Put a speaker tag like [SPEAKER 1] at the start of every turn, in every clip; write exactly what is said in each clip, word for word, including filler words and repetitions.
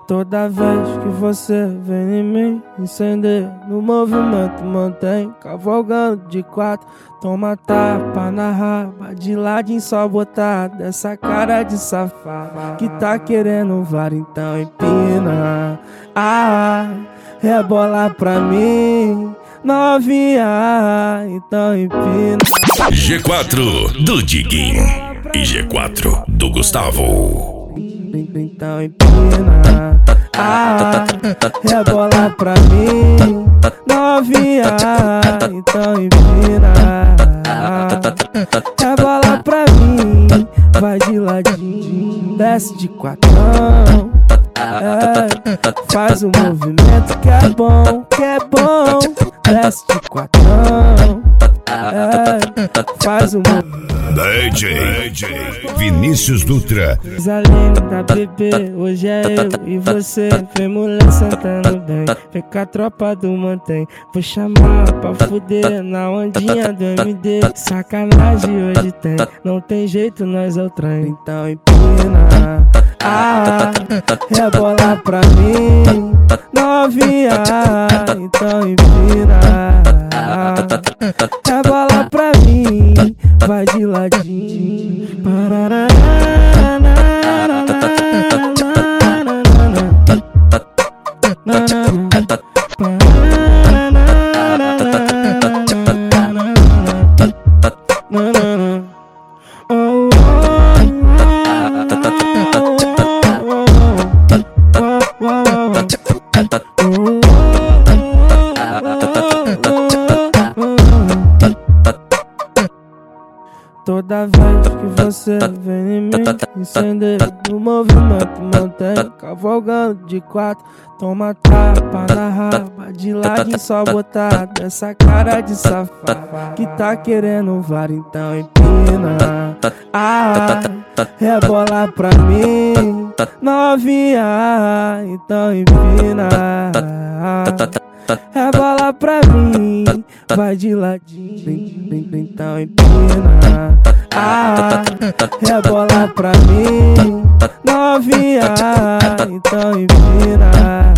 [SPEAKER 1] Toda vez que você vem em mim, incendeia no movimento, mantém cavalgando de quatro. Toma tapa na raba, de ladinho só botar dessa cara de safado que tá querendo vara, então empina. Ah, rebola pra mim, novinha, então empina.
[SPEAKER 2] G quatro do Diguinho e G quatro do Gustavo.
[SPEAKER 1] Então empina, ah, rebola pra mim, novinha, então empina, rebola pra mim, vai de ladinho, desce de quatrão, é, faz um movimento que é bom, que é bom, desce de quatrão, é, faz um movimento.
[SPEAKER 2] D J, D J Vinícius Dutra.
[SPEAKER 1] Coisa linda, bebê, hoje é eu e você. Vem mulher sentando bem, vem com a tropa do mantém. Vou chamar pra fuder na ondinha do M D. Sacanagem hoje tem, não tem jeito, nós é o trem. Então empina, ah, rebola pra mim, novinha, então empina, rebola pra mim, vai de ladinho. Parará, toda vez que você vem em mim, incendeia no movimento, mantém cavalgando de quatro. Toma tapa na raba, de ladinho só botar dessa cara de safado que tá querendo vara, então empina. Ah, rebola pra mim, novinha, então empina. Rebola pra mim, vai de ladinho, então empina. Ah, rebola pra mim, novinha, então empina.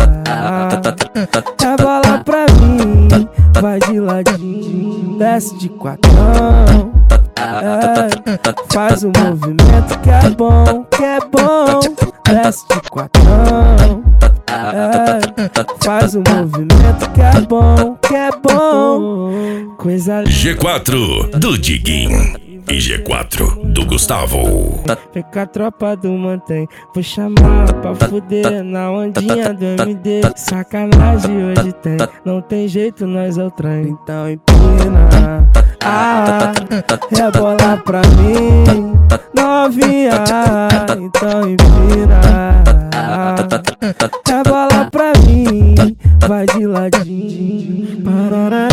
[SPEAKER 1] Rebola pra mim, vai de ladinho, desce de quatrão, é, faz um movimento que é bom, que é bom, desce de quatrão, é, faz um movimento que é bom, que é bom. Coisa
[SPEAKER 2] G quatro do Diguinho e G quatro do Gustavo.
[SPEAKER 1] Vem com a tropa do mantém, vou chamar pra fuder na ondinha do M D. Sacanagem hoje tem, não tem jeito, nós é o trem. Então empina, ah, rebola pra mim, novinha, então empina, rebola pra mim, vai de ladinho. Parará.